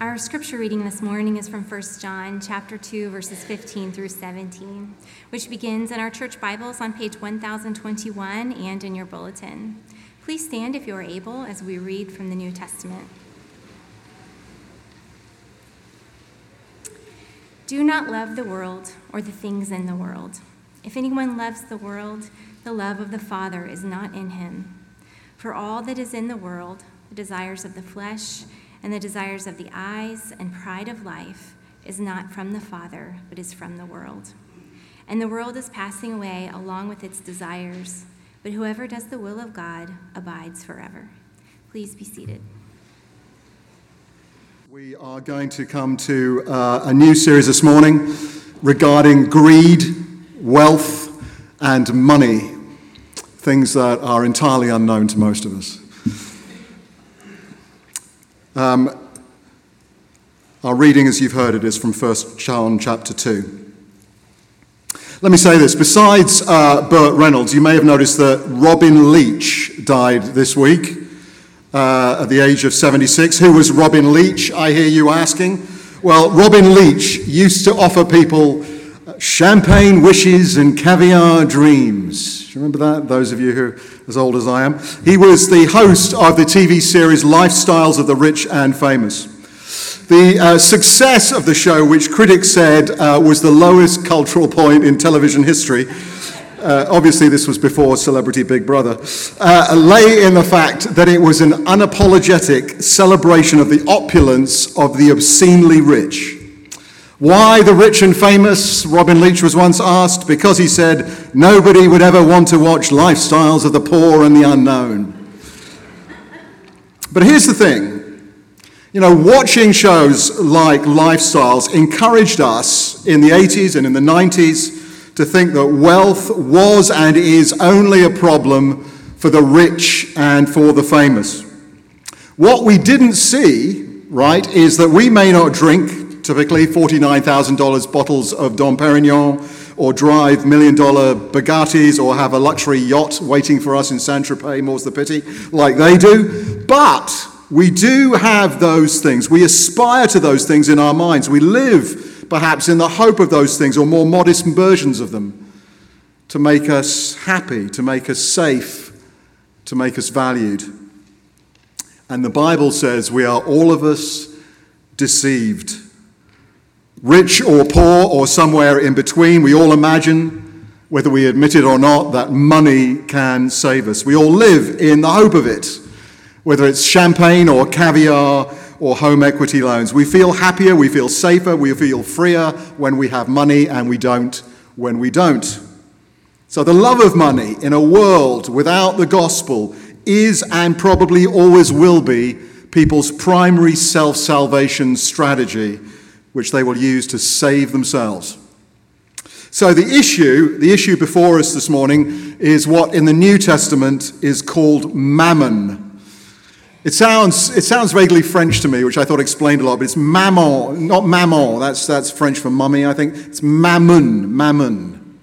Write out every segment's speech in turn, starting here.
Our scripture reading this morning is from 1 John chapter 2, verses 15 through 17, which begins in our church Bibles on page 1021 and in your bulletin. Please stand if you are able as we read from the New Testament. Do not love the world or the things in the world. If anyone loves the world, the love of the Father is not in him. For all that is in the world, the desires of the flesh and the desires of the eyes and pride of life, is not from the Father, but is from the world. And the world is passing away along with its desires, but whoever does the will of God abides forever. Please be seated. We are going to come to a new series this morning regarding greed, wealth, and money, things that are entirely unknown to most of us. Our reading, as you've heard it, is from 1 John chapter 2. Let me say this. Besides Burt Reynolds, you may have noticed that Robin Leach died this week at the age of 76. Who was Robin Leach, I hear you asking? Well, Robin Leach used to offer people champagne wishes and caviar dreams. Do you remember that? Those of you who are as old as I am. He was the host of the TV series Lifestyles of the Rich and Famous. The success of the show, which critics said was the lowest cultural point in television history, obviously this was before Celebrity Big Brother, lay in the fact that it was an unapologetic celebration of the opulence of the obscenely rich. Why the rich and famous? Robin Leach was once asked. Because he said nobody would ever want to watch Lifestyles of the Poor and the Unknown. But here's the thing. You know, watching shows like Lifestyles encouraged us in the 80s and in the 90s to think that wealth was and is only a problem for the rich and for the famous. What we didn't see, right, is that we may not drink typically $49,000 bottles of Dom Perignon, or drive $1 million Bugattis, or have a luxury yacht waiting for us in Saint-Tropez, more's the pity, like they do. But we do have those things. We aspire to those things in our minds. We live, perhaps, in the hope of those things, or more modest versions of them, to make us happy, to make us safe, to make us valued. And the Bible says we are all of us deceived. Rich or poor or somewhere in between, we all imagine, whether we admit it or not, that money can save us. We all live in the hope of it, whether it's champagne or caviar or home equity loans. We feel happier, we feel safer, we feel freer when we have money, and we don't when we don't. So the love of money in a world without the gospel is and probably always will be people's primary self-salvation strategy, which they will use to save themselves. So the issue before us this morning is what in the New Testament is called mammon. It sounds vaguely French to me, which I thought explained a lot, but it's mammon, not maman. That's French for mummy, I think. It's mammon.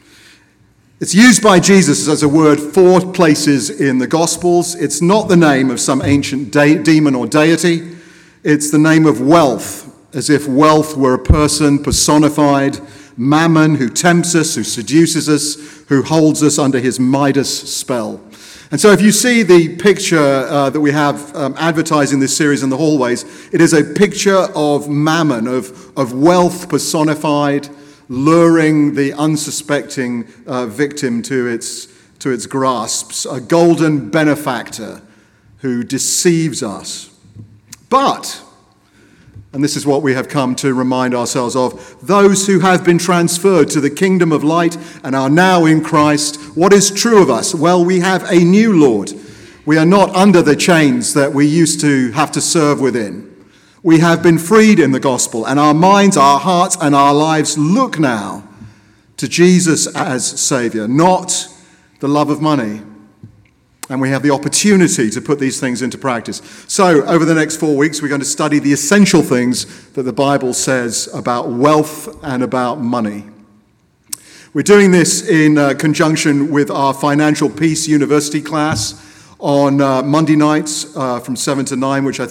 It's used by Jesus as a word 4 places in the Gospels. It's not the name of some ancient demon or deity. It's the name of wealth, as if wealth were a person personified, mammon, who tempts us, who seduces us, who holds us under his Midas spell. And so if you see the picture that we have advertising this series in the hallways, it is a picture of mammon, of wealth personified, luring the unsuspecting victim to its grasps, a golden benefactor who deceives us. But, and this is what we have come to remind ourselves of, those who have been transferred to the kingdom of light and are now in Christ, what is true of us? Well, we have a new Lord. We are not under the chains that we used to have to serve within. We have been freed in the gospel, and our minds, our hearts, and our lives look now to Jesus as Savior, not the love of money. And we have the opportunity to put these things into practice. So over the next 4 weeks, we're going to study the essential things that the Bible says about wealth and about money. We're doing this in conjunction with our Financial Peace University class on Monday nights from 7 to 9, which I think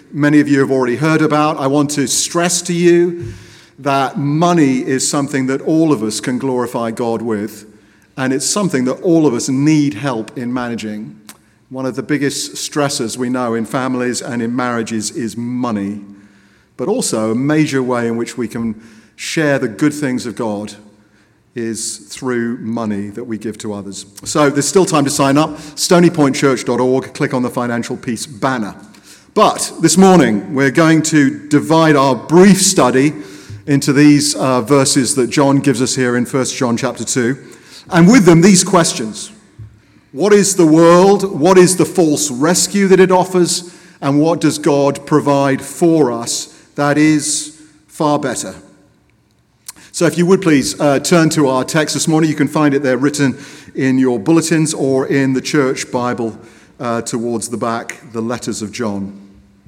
many of you have already heard about. I want to stress to you that money is something that all of us can glorify God with, and it's something that all of us need help in managing. One of the biggest stressors we know in families and in marriages is money, but also a major way in which we can share the good things of God is through money that we give to others. So there's still time to sign up. stonypointchurch.org, click on the Financial Peace banner. But this morning we're going to divide our brief study into these verses that John gives us here in 1 John chapter 2. And with them, these questions. What is the world? What is the false rescue that it offers? And what does God provide for us that is far better? So if you would please turn to our text this morning. You can find it there written in your bulletins or in the church Bible towards the back, the letters of John.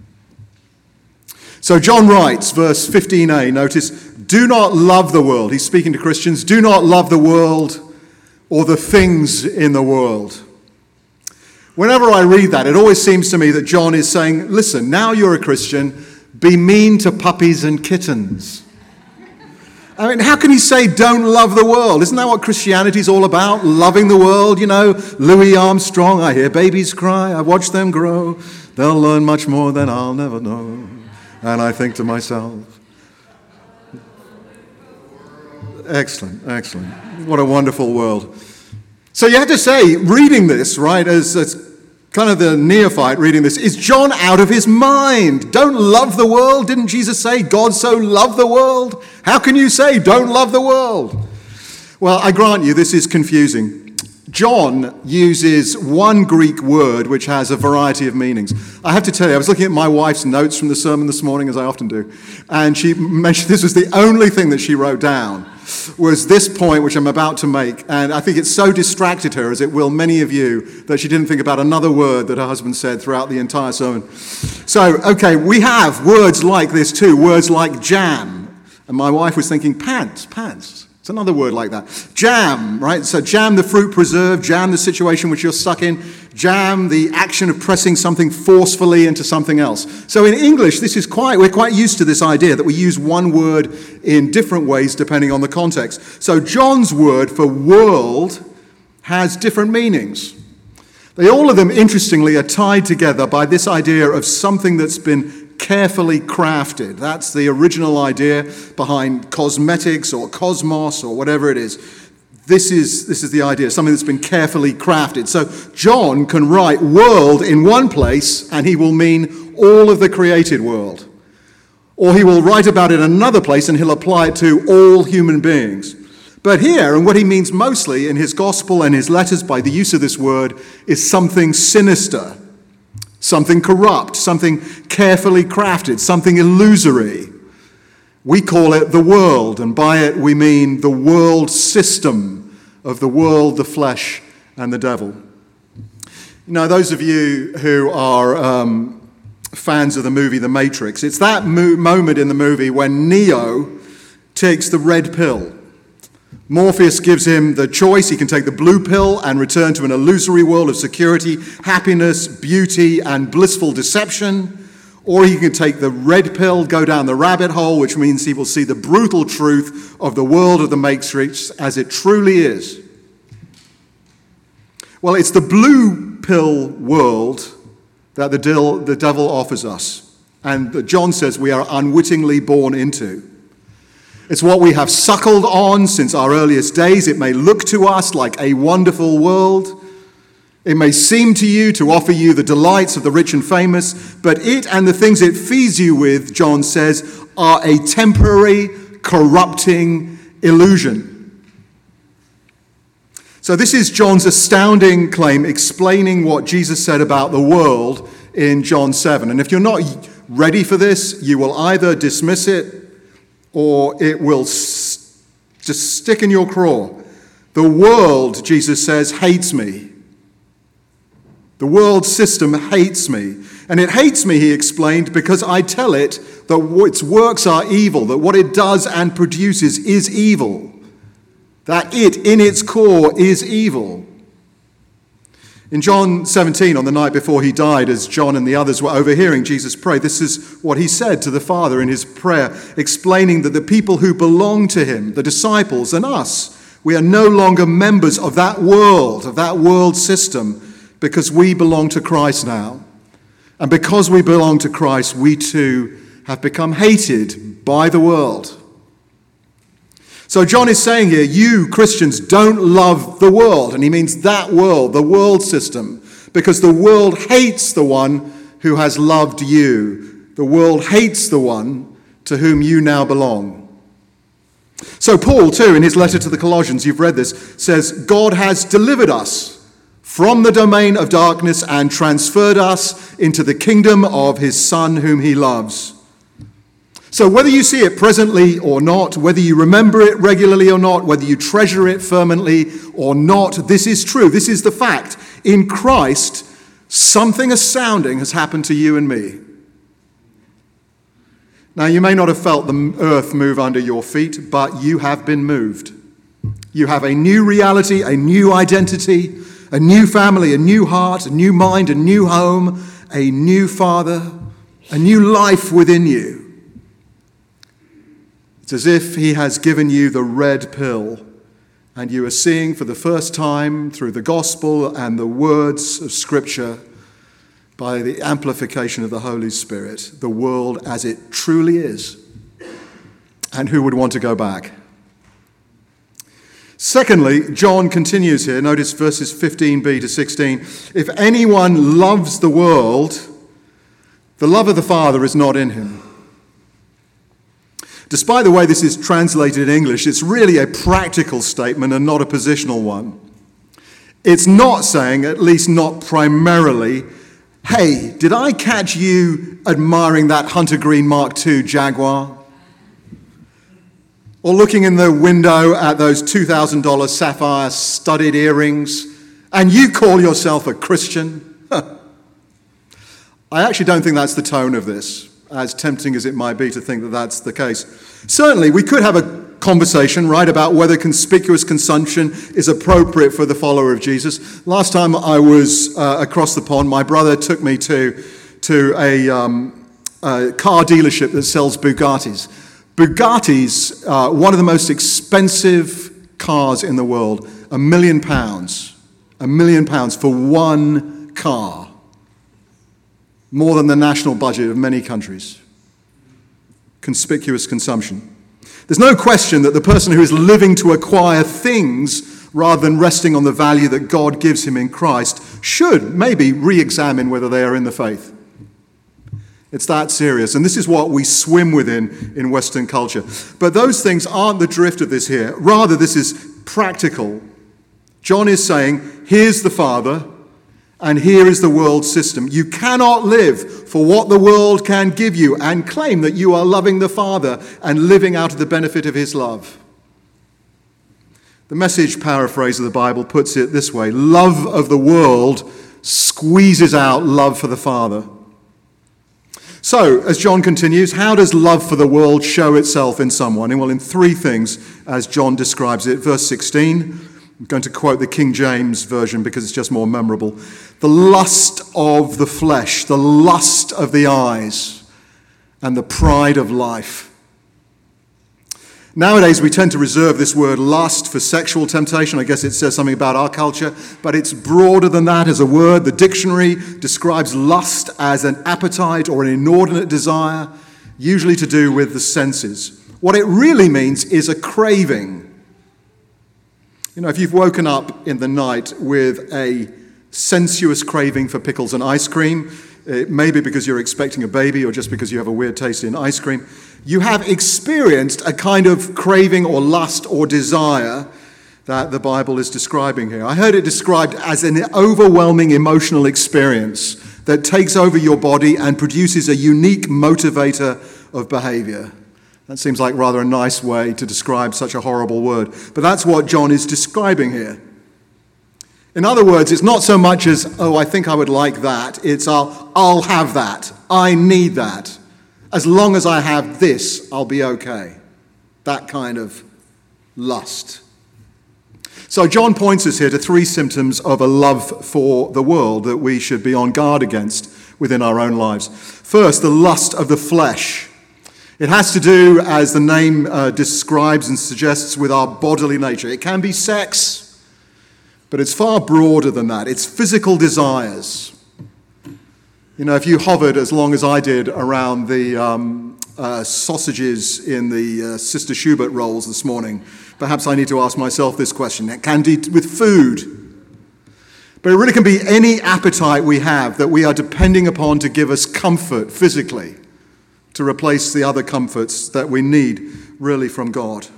So John writes, verse 15a, notice, do not love the world. He's speaking to Christians. Do not love the world or the things in the world. Whenever I read that, it always seems to me that John is saying, listen, now you're a Christian, be mean to puppies and kittens. I mean, how can he say don't love the world? Isn't that what Christianity's all about? Loving the world, you know, Louis Armstrong, I hear babies cry, I watch them grow, they'll learn much more than I'll never know. And I think to myself, excellent. What a wonderful world. So you have to say, reading this, right, as kind of the neophyte reading this, is John out of his mind? Don't love the world. Didn't Jesus say, God so loved the world? How can you say, don't love the world? Well, I grant you, this is confusing. John uses one Greek word which has a variety of meanings. I have to tell you, I was looking at my wife's notes from the sermon this morning, as I often do, and she mentioned this was the only thing that she wrote down, was this point which I'm about to make, and I think it so distracted her, as it will many of you, that she didn't think about another word that her husband said throughout the entire sermon. So, okay, we have words like this too, words like jam, and my wife was thinking pants. It's another word like that. Jam, right? So jam the fruit preserve, jam the situation which you're stuck in, jam the action of pressing something forcefully into something else. So in English, we're quite used to this idea that we use one word in different ways depending on the context. So John's word for world has different meanings. All of them, interestingly, are tied together by this idea of something that's been carefully crafted. That's the original idea behind cosmetics or cosmos or whatever it is. This is the idea, something that's been carefully crafted. So John can write world in one place and he will mean all of the created world. Or he will write about it in another place and he'll apply it to all human beings. But here, and what he means mostly in his gospel and his letters by the use of this word, is something sinister, something corrupt, something carefully crafted, something illusory. We call it the world, and by it we mean the world system of the world, the flesh, and the devil. Now, those of you who are fans of the movie The Matrix, it's that moment in the movie when Neo takes the red pill. Morpheus gives him the choice. He can take the blue pill and return to an illusory world of security, happiness, beauty, and blissful deception. Or he can take the red pill, go down the rabbit hole, which means he will see the brutal truth of the world of the Matrix as it truly is. Well, it's the blue pill world that the devil offers us, and that John says we are unwittingly born into. It's what we have suckled on since our earliest days. It may look to us like a wonderful world. It may seem to you to offer you the delights of the rich and famous, but it and the things it feeds you with, John says, are a temporary, corrupting illusion. So this is John's astounding claim explaining what Jesus said about the world in John 7. And if you're not ready for this, you will either dismiss it or it will just stick in your craw. The world, Jesus says, hates me. The world system hates me. And it hates me, he explained, because I tell it that its works are evil, that what it does and produces is evil, that it, in its core, is evil. In John 17, on the night before he died, as John and the others were overhearing Jesus pray, this is what he said to the Father in his prayer, explaining that the people who belong to him, the disciples and us, we are no longer members of that world system, because we belong to Christ now. And because we belong to Christ, we too have become hated by the world. So John is saying here, you Christians don't love the world. And he means that world, the world system, because the world hates the one who has loved you. The world hates the one to whom you now belong. So Paul, too, in his letter to the Colossians, you've read this, says, God has delivered us from the domain of darkness and transferred us into the kingdom of his Son whom he loves. So whether you see it presently or not, whether you remember it regularly or not, whether you treasure it fervently or not, this is true. This is the fact. In Christ, something astounding has happened to you and me. Now, you may not have felt the earth move under your feet, but you have been moved. You have a new reality, a new identity, a new family, a new heart, a new mind, a new home, a new Father, a new life within you. It's as if he has given you the red pill, and you are seeing for the first time through the gospel and the words of Scripture, by the amplification of the Holy Spirit, the world as it truly is. And who would want to go back? Secondly, John continues here. Notice verses 15b to 16. If anyone loves the world, the love of the Father is not in him. Despite the way this is translated in English, it's really a practical statement and not a positional one. It's not saying, at least not primarily, hey, did I catch you admiring that Hunter Green Mark II Jaguar? Or looking in the window at those $2,000 sapphire studded earrings, and you call yourself a Christian? I actually don't think that's the tone of this, as tempting as it might be to think that that's the case. Certainly, we could have a conversation, right, about whether conspicuous consumption is appropriate for the follower of Jesus. Last time I was across the pond, my brother took me to a car dealership that sells Bugattis. Bugattis, one of the most expensive cars in the world, £1 million. £1 million for one car. More than the national budget of many countries. Conspicuous consumption. There's no question that the person who is living to acquire things rather than resting on the value that God gives him in Christ should maybe re-examine whether they are in the faith. It's that serious. And this is what we swim within in Western culture. But those things aren't the drift of this here. Rather, this is practical. John is saying, here's the Father, and here is the world system. You cannot live for what the world can give you and claim that you are loving the Father and living out of the benefit of his love. The Message paraphrase of the Bible puts it this way: love of the world squeezes out love for the Father. So, as John continues, how does love for the world show itself in someone? Well, in three things, as John describes it. Verse 16, I'm going to quote the King James Version because it's just more memorable. The lust of the flesh, the lust of the eyes, and the pride of life. Nowadays, we tend to reserve this word lust for sexual temptation. I guess it says something about our culture, but it's broader than that as a word. The dictionary describes lust as an appetite or an inordinate desire, usually to do with the senses. What it really means is a craving. You know, if you've woken up in the night with a sensuous craving for pickles and ice cream, maybe because you're expecting a baby or just because you have a weird taste in ice cream, you have experienced a kind of craving or lust or desire that the Bible is describing here. I heard it described as an overwhelming emotional experience that takes over your body and produces a unique motivator of behavior. That seems like rather a nice way to describe such a horrible word. But that's what John is describing here. In other words, it's not so much as, oh, I think I would like that. It's, I'll have that. I need that. As long as I have this, I'll be okay. That kind of lust. So John points us here to three symptoms of a love for the world that we should be on guard against within our own lives. First, the lust of the flesh. It has to do, as the name describes and suggests, with our bodily nature. It can be sex, but it's far broader than that. It's physical desires. You know, if you hovered as long as I did around the sausages in the Sister Schubert rolls this morning, perhaps I need to ask myself this question. It can do with food. But it really can be any appetite we have that we are depending upon to give us comfort physically, to replace the other comforts that we need really from God.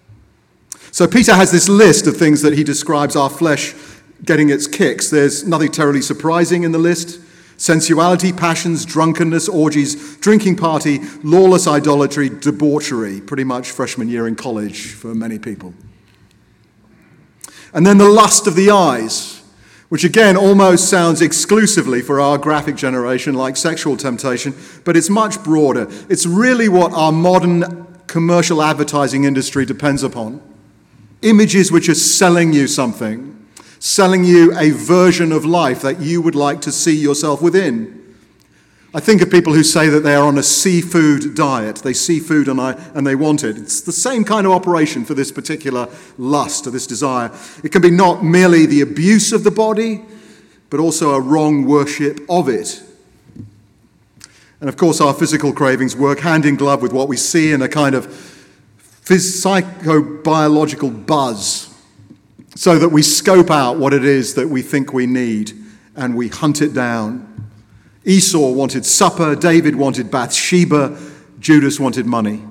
So Peter has this list of things that he describes our flesh getting its kicks. There's nothing terribly surprising in the list. Sensuality, passions, drunkenness, orgies, drinking party, lawless idolatry, debauchery. Pretty much freshman year in college for many people. And then the lust of the eyes, which again almost sounds exclusively for our graphic generation like sexual temptation, but it's much broader. It's really what our modern commercial advertising industry depends upon. Images which are selling you something. Selling you a version of life that you would like to see yourself within. I think of people who say that they are on a seafood diet. They see food and they want it. It's the same kind of operation for this particular lust or this desire. It can be not merely the abuse of the body, but also a wrong worship of it. And of course, our physical cravings work hand in glove with what we see in a kind of psychobiological buzz, so that we scope out what it is that we think we need and we hunt it down. Esau wanted supper, David wanted Bathsheba, Judas wanted money.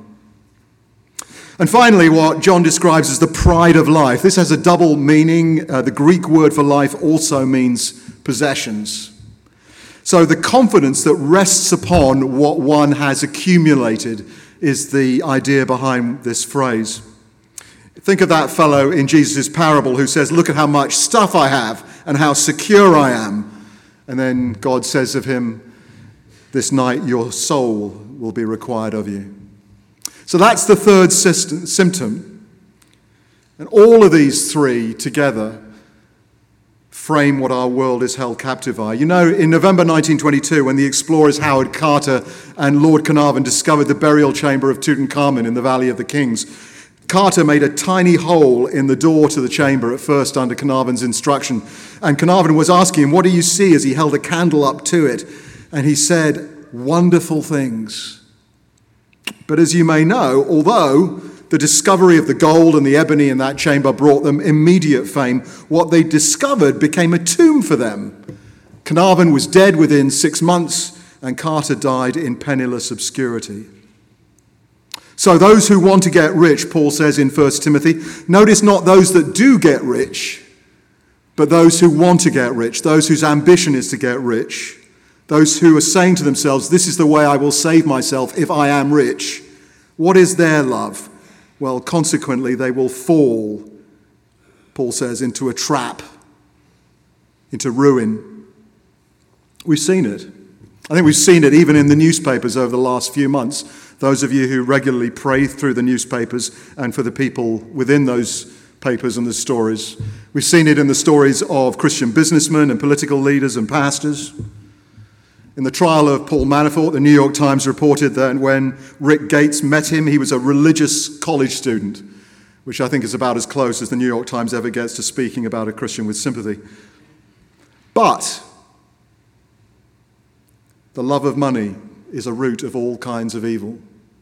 And finally, what John describes as the pride of life. This has a double meaning. The Greek word for life also means possessions. So the confidence that rests upon what one has accumulated is the idea behind this phrase. Think of that fellow in Jesus' parable who says, look at how much stuff I have and how secure I am. And then God says of him, this night your soul will be required of you. So that's the third symptom. And all of these three together frame what our world is held captive by. You know, in November 1922, when the explorers Howard Carter and Lord Carnarvon discovered the burial chamber of Tutankhamun in the Valley of the Kings, Carter made a tiny hole in the door to the chamber at first under Carnarvon's instruction. And Carnarvon was asking him, what do you see, as he held a candle up to it? And he said, wonderful things. But as you may know, although the discovery of the gold and the ebony in that chamber brought them immediate fame, what they discovered became a tomb for them. Carnarvon was dead within 6 months, and Carter died in penniless obscurity. So those who want to get rich, Paul says in 1 Timothy, notice not those that do get rich, but those who want to get rich, those whose ambition is to get rich, those who are saying to themselves, this is the way I will save myself if I am rich. What is their love? Well, consequently, they will fall, Paul says, into a trap, into ruin. We've seen it. I think we've seen it even in the newspapers over the last few months. Those of you who regularly pray through the newspapers and for the people within those papers and the stories. We've seen it in the stories of Christian businessmen and political leaders and pastors. In the trial of Paul Manafort, the New York Times reported that when Rick Gates met him, he was a religious college student, which I think is about as close as the New York Times ever gets to speaking about a Christian with sympathy. But the love of money is a root of all kinds of evil.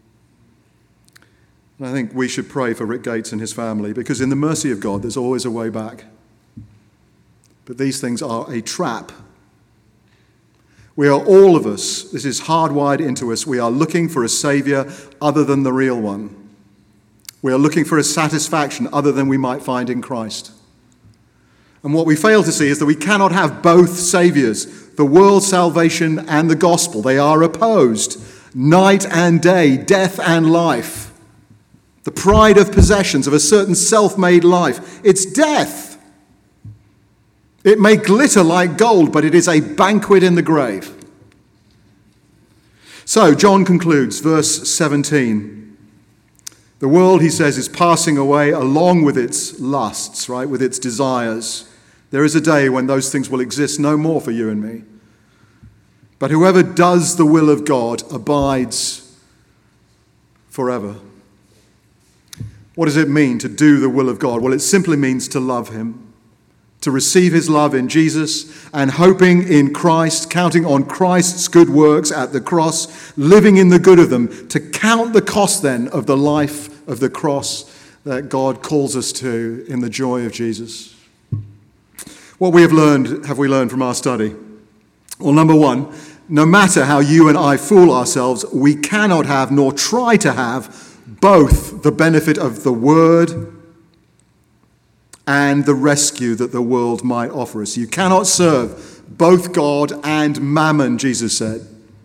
And I think we should pray for Rick Gates and his family, because in the mercy of God, there's always a way back. But these things are a trap. We are, all of us, this is hardwired into us, we are looking for a savior other than the real one. We are looking for a satisfaction other than we might find in Christ. And what we fail to see is that we cannot have both saviors, the world's salvation and the gospel. They are opposed, night and day, death and life. The pride of possessions, of a certain self-made life, it's death. It may glitter like gold, but it is a banquet in the grave. So John concludes, verse 17. The world, he says, is passing away along with its lusts, right, with its desires. There is a day when those things will exist no more for you and me. But whoever does the will of God abides forever. What does it mean to do the will of God? Well, it simply means to love him, to receive his love in Jesus and hoping in Christ, counting on Christ's good works at the cross, living in the good of them, to count the cost then of the life of the cross that God calls us to in the joy of Jesus. What have we learned from our study? Well, number one, no matter how you and I fool ourselves, we cannot have nor try to have both the benefit of the word and the rescue that the world might offer us. You cannot serve both God and mammon, Jesus said.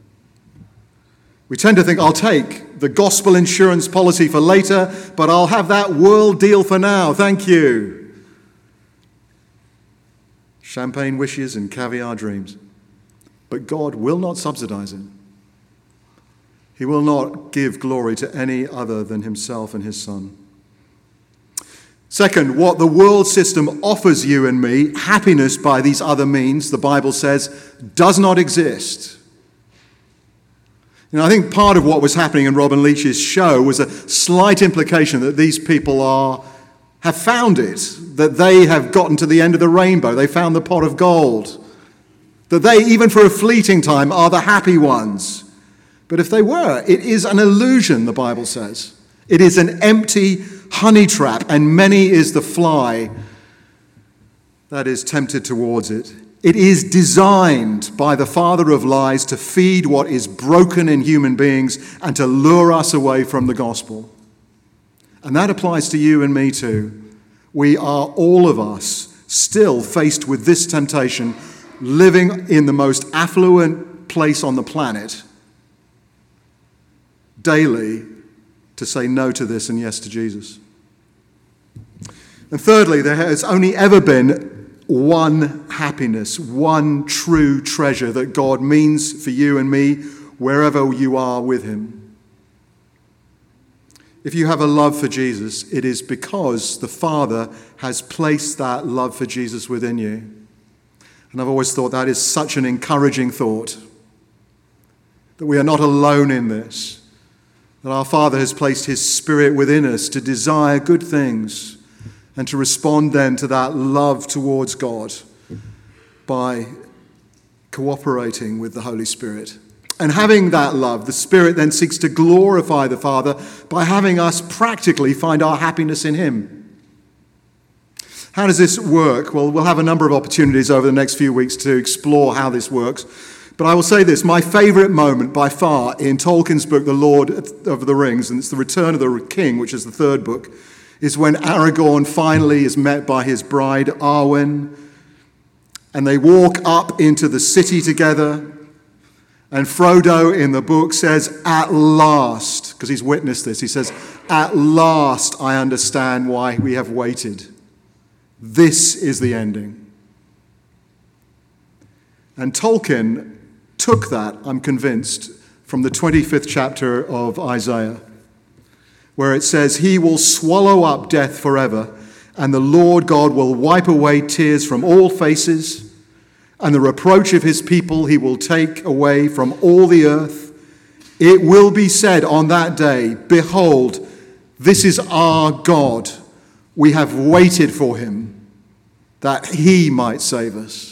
We tend to think, I'll take the gospel insurance policy for later, but I'll have that world deal for now. Thank you. Champagne wishes and caviar dreams. But God will not subsidize it. He will not give glory to any other than himself and his Son. Second, what the world system offers you and me, happiness by these other means, the Bible says, does not exist. I think part of what was happening in Robin Leach's show was a slight implication that these people have found it, that they have gotten to the end of the rainbow, they found the pot of gold, that they, even for a fleeting time, are the happy ones. But if they were, it is an illusion, the Bible says. It is an empty honey trap, and many is the fly that is tempted towards it. It is designed by the father of lies to feed what is broken in human beings and to lure us away from the gospel. And that applies to you and me too. We are, all of us, still faced with this temptation, living in the most affluent place on the planet, daily, to say no to this and yes to Jesus. And thirdly, there has only ever been one happiness, one true treasure that God means for you and me wherever you are with him. If you have a love for Jesus, it is because the Father has placed that love for Jesus within you. And I've always thought that is such an encouraging thought, that we are not alone in this, that our Father has placed his Spirit within us to desire good things and to respond then to that love towards God by cooperating with the Holy Spirit. And having that love, the Spirit then seeks to glorify the Father by having us practically find our happiness in him. How does this work? Well, we'll have a number of opportunities over the next few weeks to explore how this works. But I will say this, my favourite moment by far in Tolkien's book, The Lord of the Rings, and it's the Return of the King, which is the third book, is when Aragorn finally is met by his bride, Arwen, and they walk up into the city together, and Frodo in the book says, at last, because he's witnessed this, he says, at last I understand why we have waited. This is the ending. And Tolkien took that, I'm convinced, from the 25th chapter of Isaiah, where it says, he will swallow up death forever, and the Lord God will wipe away tears from all faces, and the reproach of his people he will take away from all the earth. It will be said on that day, behold, this is our God. We have waited for him, that he might save us.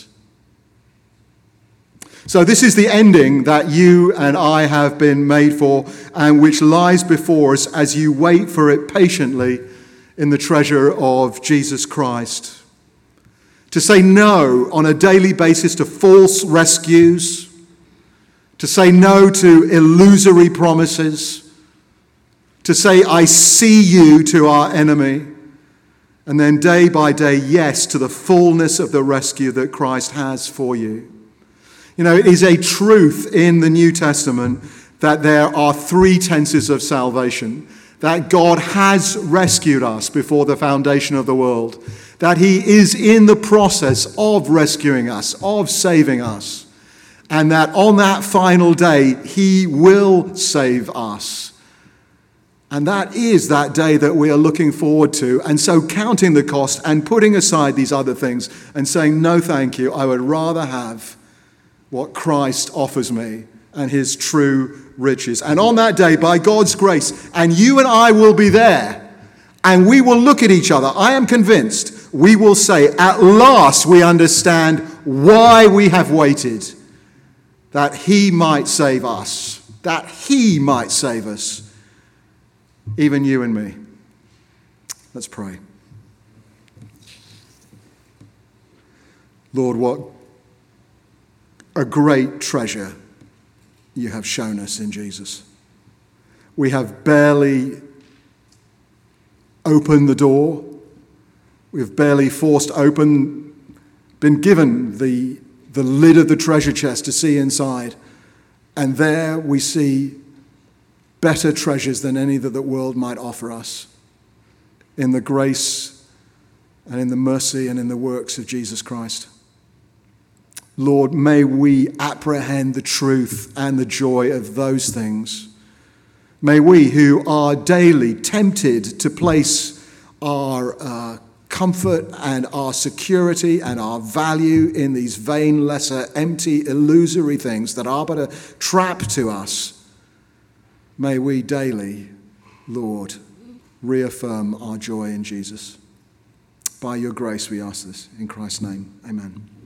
So this is the ending that you and I have been made for, and which lies before us as you wait for it patiently in the treasure of Jesus Christ. To say no on a daily basis to false rescues, to say no to illusory promises, to say I see you to our enemy, and then day by day, yes, to the fullness of the rescue that Christ has for you. You know, it is a truth in the New Testament that there are three tenses of salvation, that God has rescued us before the foundation of the world, that he is in the process of rescuing us, of saving us, and that on that final day, he will save us And that is that day that we are looking forward to. And so counting the cost and putting aside these other things and saying, no, thank you. I would rather have what Christ offers me and his true riches. And on that day, by God's grace, and you and I will be there, and we will look at each other. I am convinced we will say, at last we understand why we have waited, that he might save us, that he might save us. Even you and me. Let's pray. Lord, what a great treasure you have shown us in Jesus. We have barely opened the door. We've barely forced open, been given the lid of the treasure chest to see inside. And there we see better treasures than any that the world might offer us in the grace and in the mercy and in the works of Jesus Christ. Lord, may we apprehend the truth and the joy of those things. May we, who are daily tempted to place our comfort and our security and our value in these vain, lesser, empty, illusory things that are but a trap to us, may we daily, Lord, reaffirm our joy in Jesus. By your grace we ask this in Christ's name. Amen.